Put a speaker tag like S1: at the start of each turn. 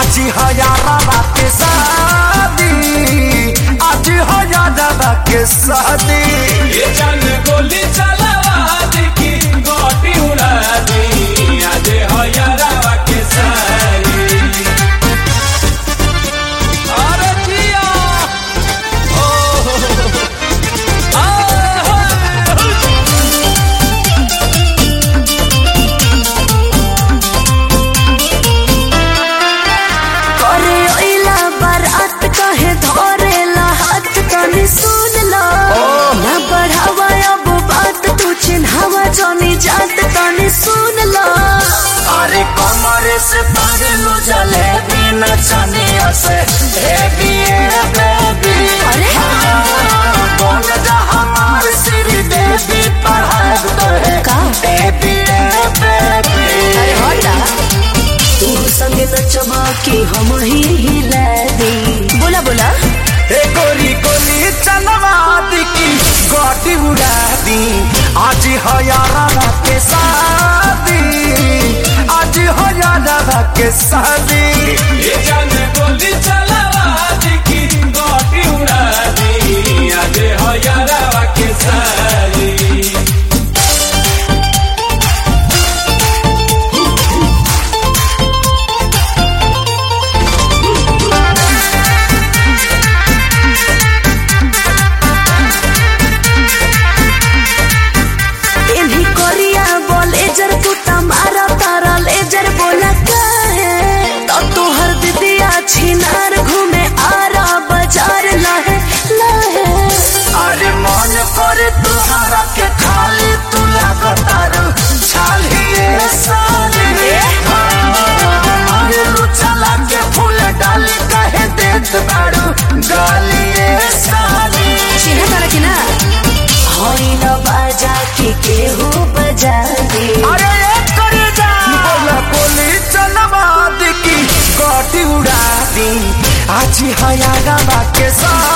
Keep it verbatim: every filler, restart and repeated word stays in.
S1: आज हजारा के शादी, आज हजारा के शादी।
S2: ये जान गोली चलावा देखी गोटी उड़ा दी, आज हजारा के शादी। अरे जिया ओ
S3: जानी जात तानी सुन लो।
S1: अरे कमरे से पागलो जलेबी नचनिया से बेबी बेबी।
S3: अरे
S1: बोल जा हमार श्री देवी पढ़ाई तो है
S3: का
S1: बेबी बेबी।
S3: अरे हटा तू संगे नचवा की हम ही हिला दी। बोला बोला
S1: ए गोरी गोली चलवा दी की गोटी उड़ा दी, आज हजारा के शादी, आज हजारा के शादी।
S2: ये जान गोली चलावा देखी गोटी उड़ा दी, आज हजारा के शादी।
S3: छिनार घूमे आरा बाजार लाहे लाहे।
S1: अरे मन करे तुहरा के खाली तू लगातार छालिए साली। मारू चला के फूल डाली कहे देत बारू गालिए साली।
S3: चिन्ह तारा की ना हरी न बाजा के केहू बजा दे।
S1: अरे एक करे जा बोला बोली चलवा दी की गोटी उड़ा दी, आज हजारा के साथ।